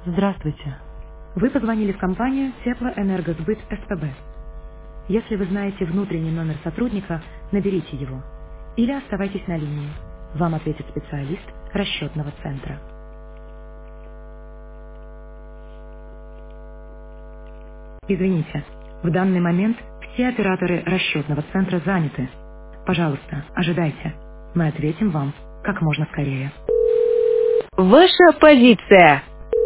Здравствуйте. Вы позвонили в компанию Теплоэнергосбыт СПБ. Если вы знаете внутренний номер сотрудника, наберите его. Или оставайтесь на линии. Вам ответит специалист расчетного центра. Извините, в данный момент все операторы расчетного центра заняты. Пожалуйста, ожидайте. Мы ответим вам как можно скорее. Ваша позиция.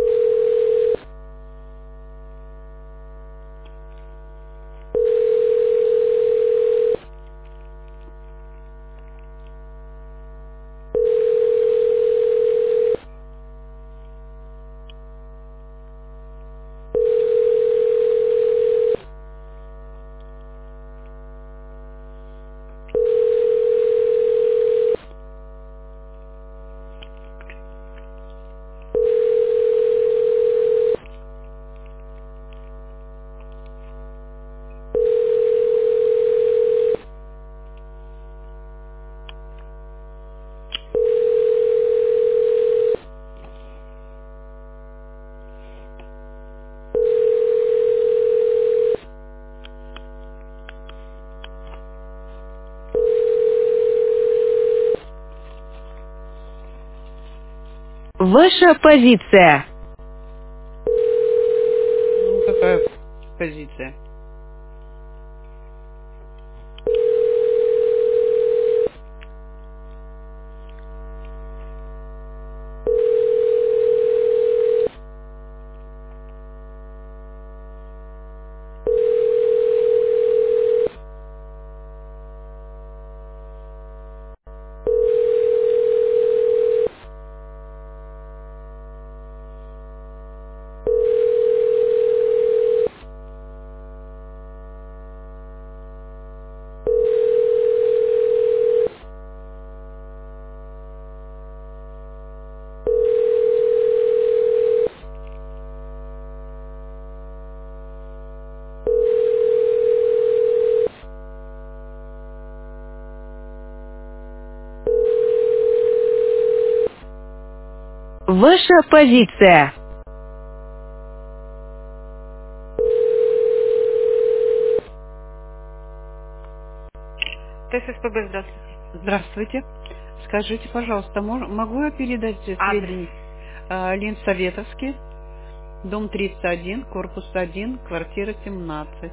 Ваша позиция. Ну, какая позиция? Ваша позиция. ТССПБ, здравствуйте. Здравствуйте. Скажите, пожалуйста, могу я передать Адрес. сведения? Ленсоветовский, дом 31, корпус 1, квартира 17.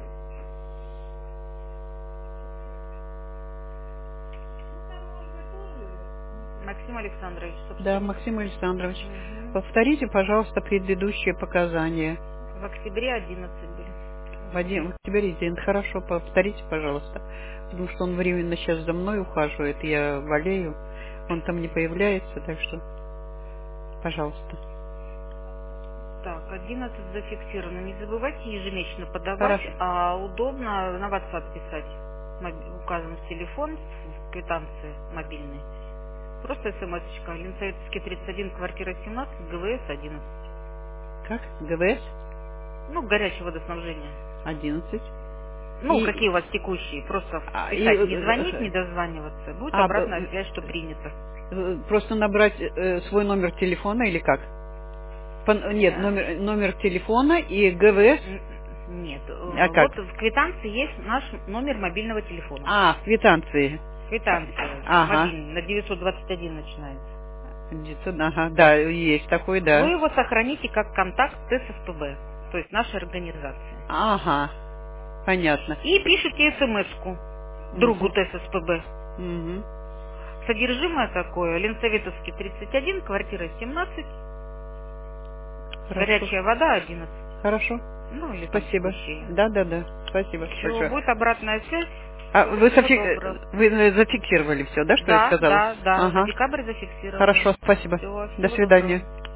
Максим Александрович, Да, собственно. Максим Александрович. Мгм. Повторите, пожалуйста, предыдущие показания. В октябре 11 были. В октябре день. Хорошо, повторите, пожалуйста. Потому что он временно сейчас за мной ухаживает, я болею. Он там не появляется, так что, пожалуйста. Так, 11 зафиксировано. Не забывайте ежемесячно подавать, Хорошо. а удобно на WhatsApp писать. Указан телефон в квитанции мобильной. Просто смс-очка. Ленсоветовский 31, квартира 17, ГВС 11. Как? ГВС Ну, горячее водоснабжение. 11. Ну, какие у вас текущие? Просто писать, не звонить, не дозваниваться. Будет обратная связь, что принято. Просто набрать свой номер телефона или как? Нет, номер телефона и ГВС. Нет. А как? Вот в квитанции есть наш номер мобильного телефона. В квитанции. Квитанция Ага. мобильный, на 921 начинается. Ага, да, есть такой, да. Вы его сохраните как контакт ТССПБ, то есть нашей организации. Ага, понятно. И пишите смс-ку другу ТССПБ. Угу. Содержимое такое. Ленсоветовский 31, квартира 17, горячая вода 11. Хорошо. Ну, или там Спасибо. текущие. Да. Спасибо Все, большое. будет обратная связь. Вы Всего доброго. зафиксировали все, да, что я сказала? Да, Ага. на декабрь зафиксировано. Хорошо, спасибо. Всего До доброго. свидания.